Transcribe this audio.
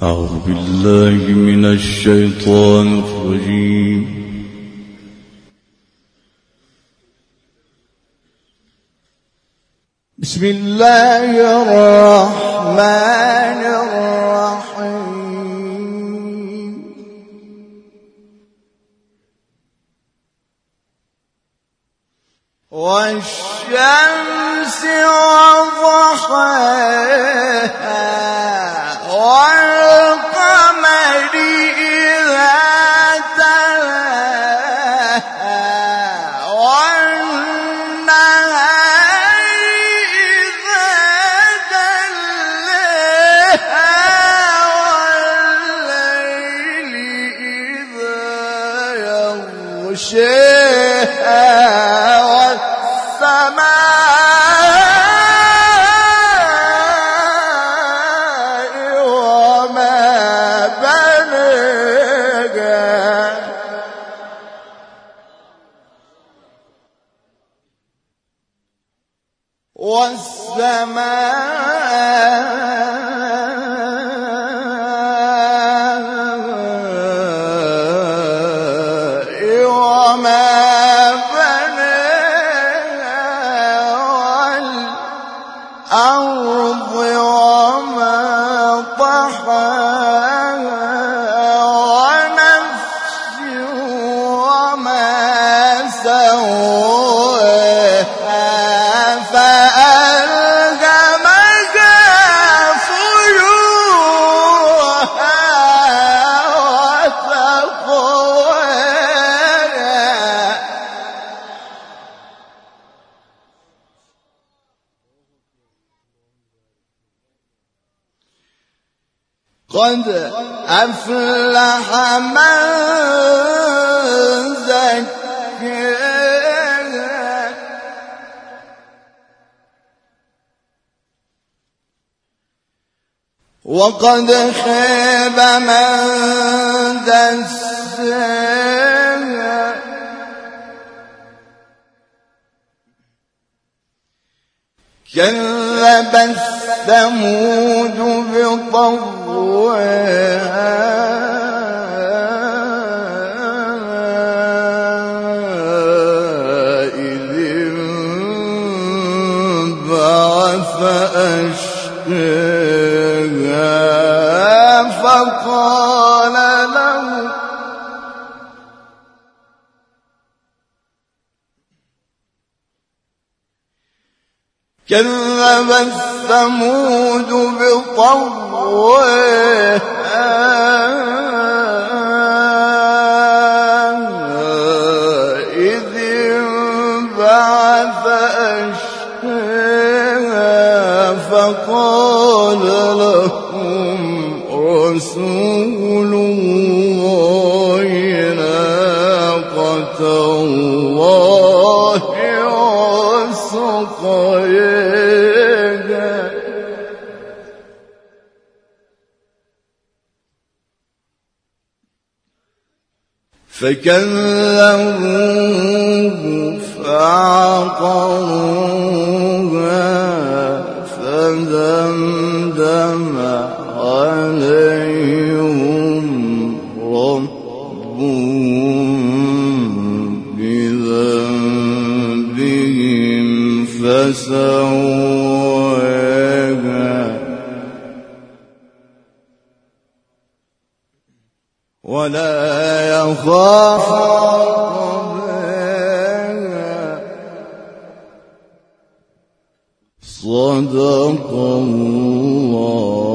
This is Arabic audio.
أعوذ بالله من الشيطان الرجيم. بسم الله الرحمن الرحيم. والشمس وضحاها والقمر إذا تلاها والنهار إذا جلاها والليل إذا يغشاها والسماء وما بناها والأرض وما طحاها ونفس وما سواها قد أفلح من زكاها وقد خاب من دساها كذبت ثمود بطغواها إذ انبعث أشقاها فقال له كذبت ثمود بطغواها إذ انبعث أشقاها فقال لهم رسول الله ناقة الله وسقياها فكذبوه فعقروها فدمدم عليهم ربهم بذنبهم فسواها ولا يخاف عقباها. صدق الله.